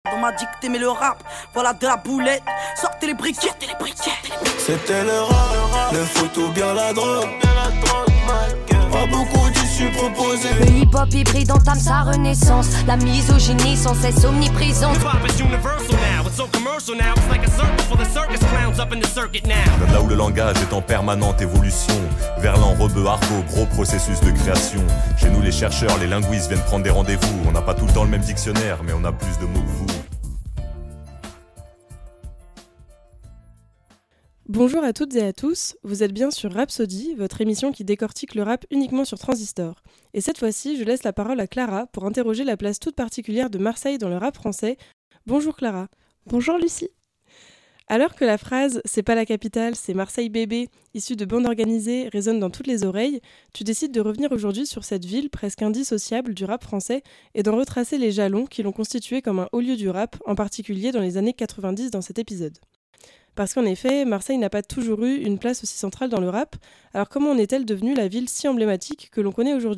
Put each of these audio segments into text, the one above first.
On m'a dit que t'aimais le rap, voilà de la boulette. Sortez les briquettes, C'était le rap, le foot ou bien la drogue. Pas beaucoup d'issues proposées. Le hip-hop hybride entame sa renaissance. La misogynie sans cesse omniprésente. Là où le langage est en permanente évolution, Verlan, rebeu, argot, gros processus de création. Chez nous les chercheurs, les linguistes viennent prendre des rendez-vous. On n'a pas tout le temps le même dictionnaire, mais on a plus de mots que vous. Bonjour à toutes et à tous, vous êtes bien sur Rhapsody, votre émission qui décortique le rap uniquement sur Transistor. Et cette fois-ci, je laisse la parole à Clara pour interroger la place toute particulière de Marseille dans le rap français. Bonjour Clara. Bonjour Lucie. Alors que la phrase « c'est pas la capitale, c'est Marseille bébé » issue de bandes organisées résonne dans toutes les oreilles, tu décides de revenir aujourd'hui sur cette ville presque indissociable du rap français et d'en retracer les jalons qui l'ont constitué comme un haut lieu du rap, en particulier dans les années 90 dans cet épisode. Parce qu'en effet, Marseille n'a pas toujours eu une place aussi centrale dans le rap, alors comment en est-elle devenue la ville si emblématique que l'on connaît aujourd'hui ?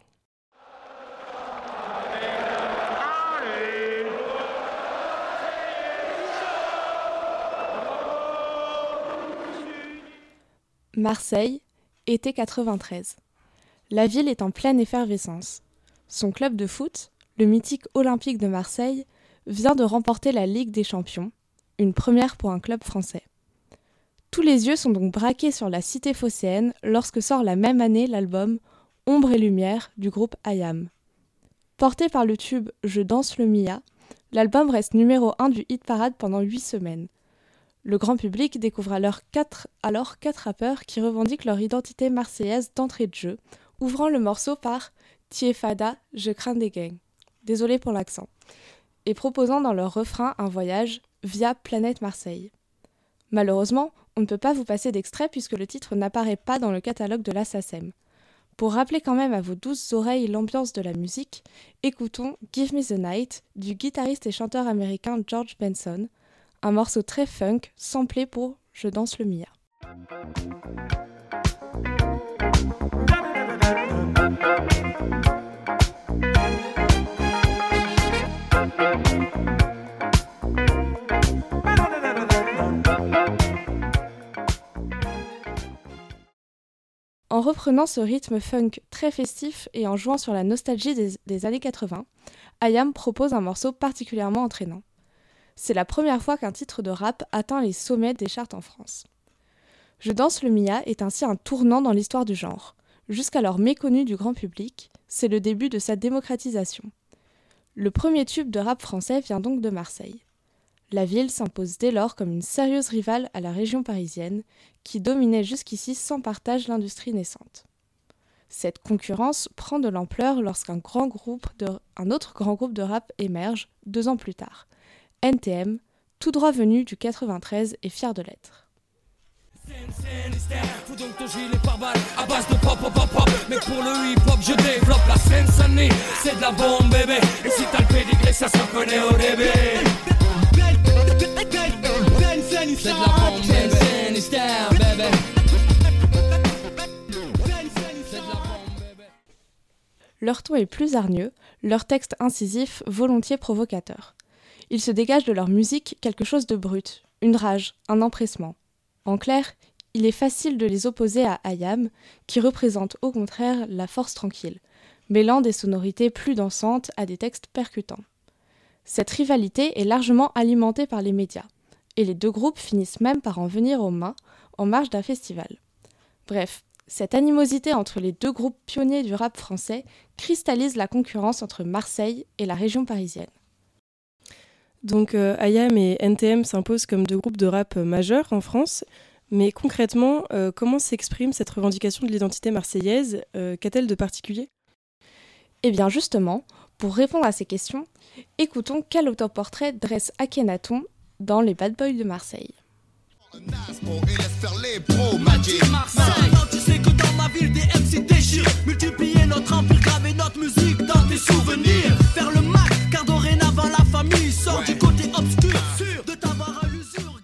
Marseille, été 93. La ville est en pleine effervescence. Son club de foot, le mythique Olympique de Marseille, vient de remporter la Ligue des Champions, une première pour un club français. Tous les yeux sont donc braqués sur la cité phocéenne lorsque sort la même année l'album Ombre et Lumière du groupe IAM. Porté par le tube Je danse le Mia, l'album reste numéro 1 du hit-parade pendant 8 semaines. Le grand public découvre alors quatre rappeurs qui revendiquent leur identité marseillaise d'entrée de jeu, ouvrant le morceau par « Tiefada, je crains des gangs », désolé pour l'accent, et proposant dans leur refrain un voyage via Planète Marseille. Malheureusement, on ne peut pas vous passer d'extrait puisque le titre n'apparaît pas dans le catalogue de la SACEM. Pour rappeler quand même à vos douces oreilles l'ambiance de la musique, écoutons Give Me the Night du guitariste et chanteur américain George Benson, un morceau très funk samplé pour Je danse le Mia. En reprenant ce rythme funk très festif et en jouant sur la nostalgie des années 80, IAM propose un morceau particulièrement entraînant. C'est la première fois qu'un titre de rap atteint les sommets des charts en France. Je danse le Mia est ainsi un tournant dans l'histoire du genre. Jusqu'alors méconnu du grand public, c'est le début de sa démocratisation. Le premier tube de rap français vient donc de Marseille. La ville s'impose dès lors comme une sérieuse rivale à la région parisienne, qui dominait jusqu'ici sans partage l'industrie naissante. Cette concurrence prend de l'ampleur lorsqu'un autre grand groupe de rap émerge 2 ans plus tard. NTM, tout droit venu du 93 et fier de l'être. Fous donc ton gilet pare-balles à base de pop pop pop pop. Mais pour le hip-hop je développe la Seine-Saint-Denis. C'est de la bombe bébé. Et si t'as le pédigré ça se connaît au début. C'est de la bombe bébé. Leur ton est plus hargneux, leur texte incisif volontiers provocateur. Il se dégage de leur musique quelque chose de brut, une rage, un empressement. En clair, il est facile de les opposer à IAM, qui représente au contraire la force tranquille, mêlant des sonorités plus dansantes à des textes percutants. Cette rivalité est largement alimentée par les médias, et les deux groupes finissent même par en venir aux mains en marge d'un festival. Bref, cette animosité entre les deux groupes pionniers du rap français cristallise la concurrence entre Marseille et la région parisienne. Donc IAM et NTM s'imposent comme deux groupes de rap majeurs en France, mais concrètement, comment s'exprime cette revendication de l'identité marseillaise ? Qu'a-t-elle de particulier ? Eh bien justement, pour répondre à ces questions, écoutons quel autoportrait dresse Akhenaton dans Les Bad Boys de Marseille. Tu sais que dans ma ville des MC déchirent. Multiplier notre empire, graver notre musique dans tes souvenirs. Faire le max, car dorénavant la famille sort du côté obscur. Sûr de t'avoir à l'usure.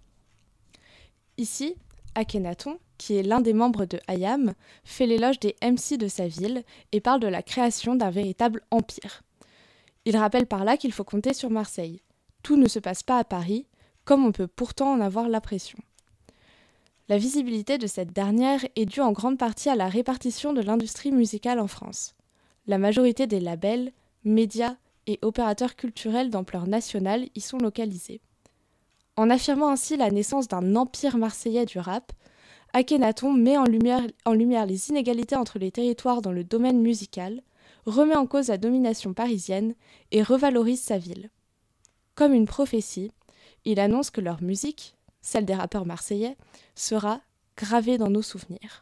Ici, Akhenaton, qui est l'un des membres de IAM, fait l'éloge des MC de sa ville et parle de la création d'un véritable empire. Il rappelle par là qu'il faut compter sur Marseille. Tout ne se passe pas à Paris, comme on peut pourtant en avoir l'impression. La visibilité de cette dernière est due en grande partie à la répartition de l'industrie musicale en France. La majorité des labels, médias et opérateurs culturels d'ampleur nationale y sont localisés. En affirmant ainsi la naissance d'un empire marseillais du rap, Akhenaton met en lumière les inégalités entre les territoires dans le domaine musical, remet en cause la domination parisienne et revalorise sa ville. Comme une prophétie, il annonce que leur musique, celle des rappeurs marseillais, sera gravée dans nos souvenirs.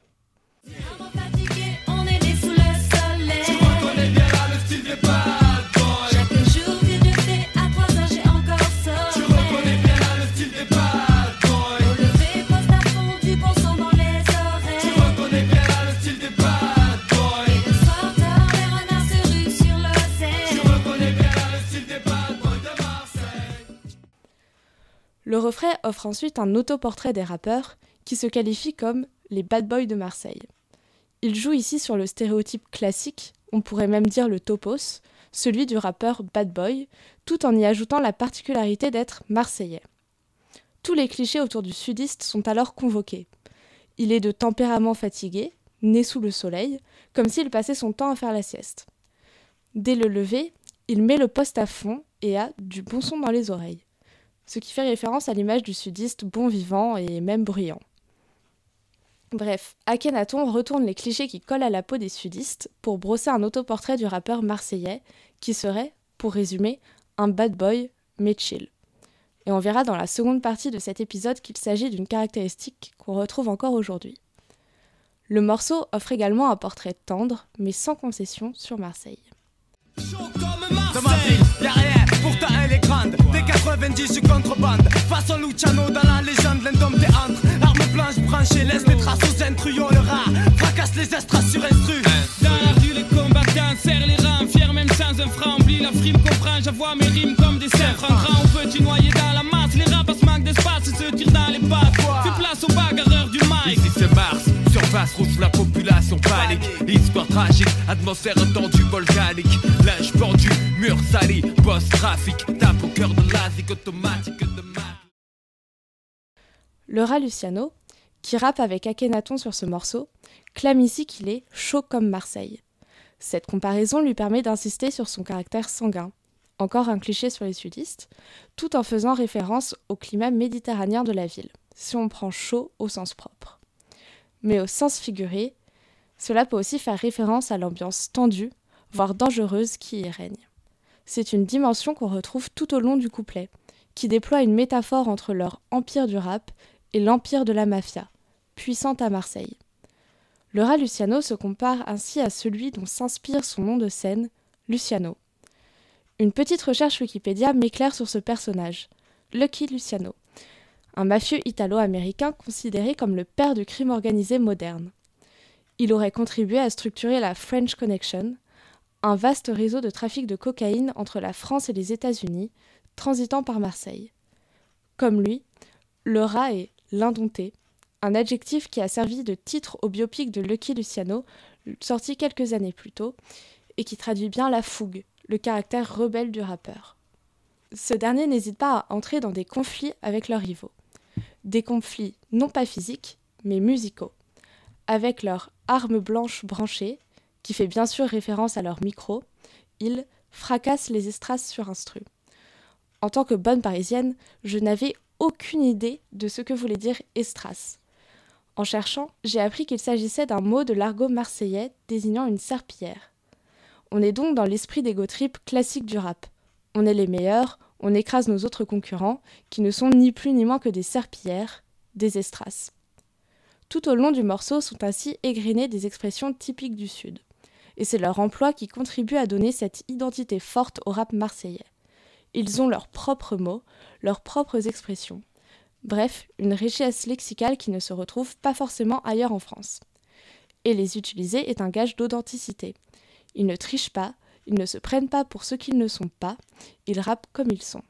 Le refrain offre ensuite un autoportrait des rappeurs qui se qualifient comme les bad boys de Marseille. Il joue ici sur le stéréotype classique, on pourrait même dire le topos, celui du rappeur bad boy, tout en y ajoutant la particularité d'être marseillais. Tous les clichés autour du sudiste sont alors convoqués. Il est de tempérament fatigué, né sous le soleil, comme s'il passait son temps à faire la sieste. Dès le lever, il met le poste à fond et a du bon son dans les oreilles, ce qui fait référence à l'image du sudiste bon vivant et même bruyant. Bref, Akhenaton retourne les clichés qui collent à la peau des sudistes pour brosser un autoportrait du rappeur marseillais qui serait, pour résumer, un bad boy mais chill. Et on verra dans la seconde partie de cet épisode qu'il s'agit d'une caractéristique qu'on retrouve encore aujourd'hui. Le morceau offre également un portrait tendre mais sans concession sur Marseille. Dans ma ville, y'a rien, pourtant elle est grande. Dès 90, je suis contrebande. Façon Luciano dans la légende, l'indomptéante. Arme blanche branchée, laisse les traces aux intrus. Le rat, fracasse les estras sur instru. Dans la rue, les combattants serrent les rangs. Fiers même sans un franc, oublie la frime, comprends. J'avoue mes rimes comme des cerfs. En grand, on peut y noyer dans la masse. Les rapaces manquent d'espace et se tirent dans les pattes. Fais place aux bagarreurs du mic. Ici c'est Mars, surface rouge, la population panique. Histoire tragique, atmosphère tendue, volcanique. Linge pendu, mur sali, boss trafic. Tape au cœur de l'asique automatique de ma... Le rat Luciano, qui rappe avec Akhenaton sur ce morceau, clame ici qu'il est chaud comme Marseille. Cette comparaison lui permet d'insister sur son caractère sanguin, encore un cliché sur les sudistes, tout en faisant référence au climat méditerranéen de la ville, si on prend chaud au sens propre. Mais au sens figuré, cela peut aussi faire référence à l'ambiance tendue, voire dangereuse qui y règne. C'est une dimension qu'on retrouve tout au long du couplet, qui déploie une métaphore entre leur empire du rap et l'empire de la mafia, puissante à Marseille. Le rat Luciano se compare ainsi à celui dont s'inspire son nom de scène, Luciano. Une petite recherche Wikipédia m'éclaire sur ce personnage, Lucky Luciano, un mafieux italo-américain considéré comme le père du crime organisé moderne. Il aurait contribué à structurer la French Connection, un vaste réseau de trafic de cocaïne entre la France et les États-Unis, transitant par Marseille. Comme lui, le rat est l'indompté, un adjectif qui a servi de titre au biopic de Lucky Luciano, sorti quelques années plus tôt, et qui traduit bien la fougue, le caractère rebelle du rappeur. Ce dernier n'hésite pas à entrer dans des conflits avec leurs rivaux. Des conflits non pas physiques, mais musicaux, avec leur arme blanche branchée, qui fait bien sûr référence à leur micro, ils fracassent les estrasses sur instru. En tant que bonne parisienne, je n'avais aucune idée de ce que voulait dire estrasse. En cherchant, j'ai appris qu'il s'agissait d'un mot de l'argot marseillais désignant une serpillière. On est donc dans l'esprit d'ego trip classique du rap. On est les meilleurs, on écrase nos autres concurrents, qui ne sont ni plus ni moins que des serpillières, des estrasses. Tout au long du morceau sont ainsi égrenées des expressions typiques du Sud. Et c'est leur emploi qui contribue à donner cette identité forte au rap marseillais. Ils ont leurs propres mots, leurs propres expressions. Bref, une richesse lexicale qui ne se retrouve pas forcément ailleurs en France. Et les utiliser est un gage d'authenticité. Ils ne trichent pas, ils ne se prennent pas pour ce qu'ils ne sont pas, ils rappent comme ils sont.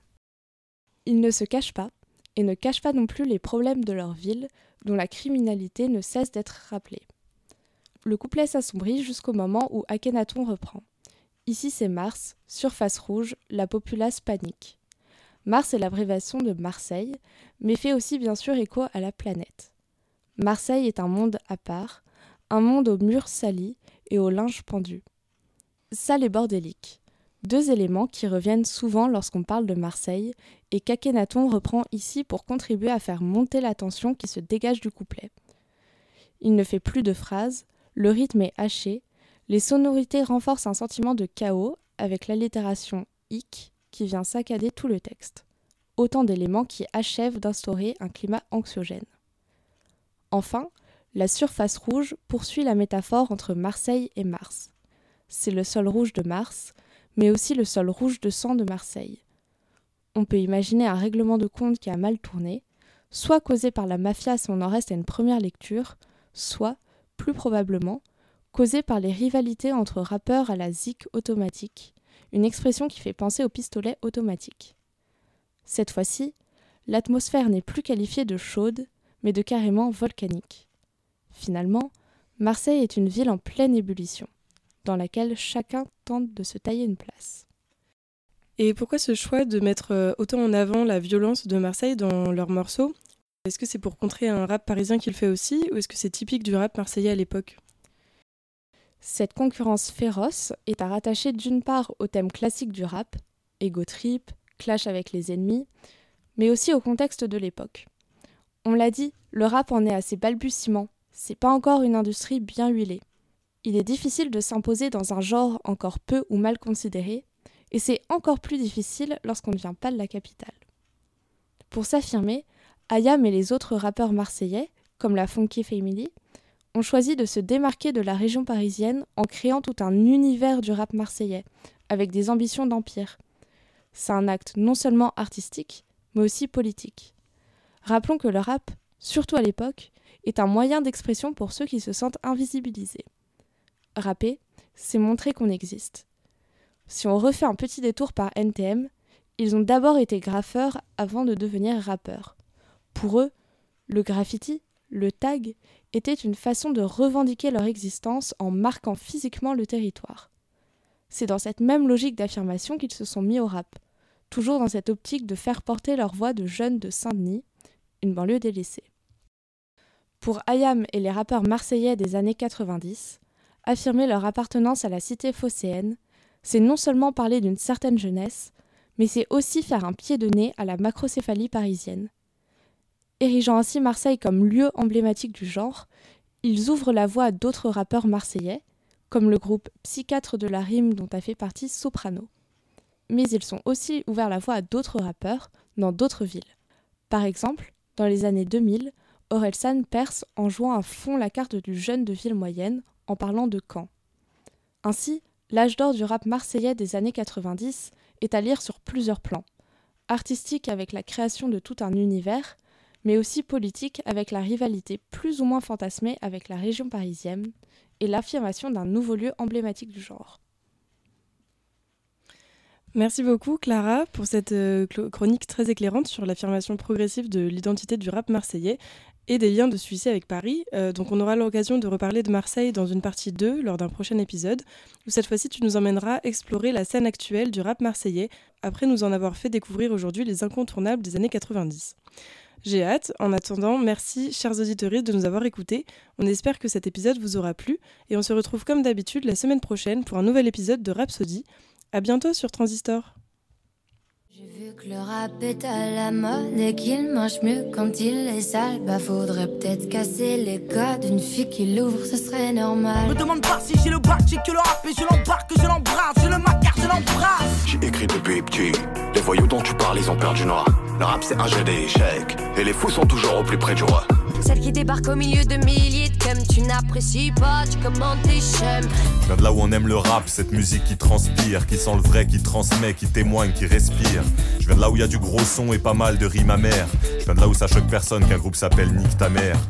Ils ne se cachent pas, et ne cachent pas non plus les problèmes de leur ville, dont la criminalité ne cesse d'être rappelée. Le couplet s'assombrit jusqu'au moment où Akhenaton reprend. Ici c'est Mars, surface rouge, la populace panique. Mars est l'abréviation de Marseille, mais fait aussi bien sûr écho à la planète. Marseille est un monde à part, un monde aux murs salis et au linge pendu. Sale et bordélique. 2 éléments qui reviennent souvent lorsqu'on parle de Marseille et qu'Akhenaton reprend ici pour contribuer à faire monter la tension qui se dégage du couplet. Il ne fait plus de phrases, le rythme est haché, les sonorités renforcent un sentiment de chaos avec l'allitération « ic » qui vient saccader tout le texte. Autant d'éléments qui achèvent d'instaurer un climat anxiogène. Enfin, la surface rouge poursuit la métaphore entre Marseille et Mars. C'est le sol rouge de Mars, mais aussi le sol rouge de sang de Marseille. On peut imaginer un règlement de compte qui a mal tourné, soit causé par la mafia si on en reste à une première lecture, soit, plus probablement, causé par les rivalités entre rappeurs à la zik automatique, une expression qui fait penser au pistolet automatique. Cette fois-ci, l'atmosphère n'est plus qualifiée de chaude, mais de carrément volcanique. Finalement, Marseille est une ville en pleine ébullition, dans laquelle chacun tente de se tailler une place. Et pourquoi ce choix de mettre autant en avant la violence de Marseille dans leurs morceaux ? Est-ce que c'est pour contrer un rap parisien qui le fait aussi, ou est-ce que c'est typique du rap marseillais à l'époque ? Cette concurrence féroce est à rattacher d'une part au thème classique du rap, ego trip, clash avec les ennemis, mais aussi au contexte de l'époque. On l'a dit, le rap en est à ses balbutiements, c'est pas encore une industrie bien huilée. Il est difficile de s'imposer dans un genre encore peu ou mal considéré, et c'est encore plus difficile lorsqu'on ne vient pas de la capitale. Pour s'affirmer, IAM et les autres rappeurs marseillais, comme la Funky Family, ont choisi de se démarquer de la région parisienne en créant tout un univers du rap marseillais, avec des ambitions d'empire. C'est un acte non seulement artistique, mais aussi politique. Rappelons que le rap, surtout à l'époque, est un moyen d'expression pour ceux qui se sentent invisibilisés. Rapper, c'est montrer qu'on existe. Si on refait un petit détour par NTM, ils ont d'abord été graffeurs avant de devenir rappeurs. Pour eux, le graffiti, le tag, était une façon de revendiquer leur existence en marquant physiquement le territoire. C'est dans cette même logique d'affirmation qu'ils se sont mis au rap, toujours dans cette optique de faire porter leur voix de jeunes de Saint-Denis, une banlieue délaissée. Pour IAM et les rappeurs marseillais des années 90, affirmer leur appartenance à la cité phocéenne, c'est non seulement parler d'une certaine jeunesse, mais c'est aussi faire un pied de nez à la macrocéphalie parisienne. Érigeant ainsi Marseille comme lieu emblématique du genre, ils ouvrent la voie à d'autres rappeurs marseillais, comme le groupe Psychiatre de la rime dont a fait partie Soprano. Mais ils sont aussi ouverts la voie à d'autres rappeurs dans d'autres villes. Par exemple, dans les années 2000, Orelsan perce en jouant à fond la carte du jeune de ville moyenne en parlant de Caen. Ainsi, l'âge d'or du rap marseillais des années 90 est à lire sur plusieurs plans. Artistique avec la création de tout un univers, mais aussi politique avec la rivalité plus ou moins fantasmée avec la région parisienne et l'affirmation d'un nouveau lieu emblématique du genre. Merci beaucoup Clara pour cette chronique très éclairante sur l'affirmation progressive de l'identité du rap marseillais et des liens de celui-ci avec Paris. Donc on aura l'occasion de reparler de Marseille dans une partie 2 lors d'un prochain épisode, où cette fois-ci tu nous emmèneras explorer la scène actuelle du rap marseillais, après nous en avoir fait découvrir aujourd'hui les incontournables des années 90. J'ai hâte. En attendant, merci chers auditeurs de nous avoir écoutés. On espère que cet épisode vous aura plu et on se retrouve comme d'habitude la semaine prochaine pour un nouvel épisode de Rhapsody. À bientôt sur Transistor. J'ai vu que le rap est à la mode et qu'il marche mieux quand il est sale. Bah faudrait peut-être casser les codes. Une fille qui l'ouvre, ce serait normal. Me demande pas si j'ai le bac, j'ai que le rap et je l'embarque, je l'embrasse, je le macar, je l'embrasse. J'ai écrit depuis petit. Les voyous dont tu parles, ils ont perdu noir. Le rap c'est un jeu d'échecs et les fous sont toujours au plus près du roi. Celle qui débarque au milieu de milliers de thèmes. Tu n'apprécies pas, tu commandes tes schèmes. Je viens de là où on aime le rap, cette musique qui transpire, qui sent le vrai, qui transmet, qui témoigne, qui respire. Je viens de là où il y a du gros son et pas mal de rimes amères. Je viens de là où ça choque personne qu'un groupe s'appelle Nique ta mère.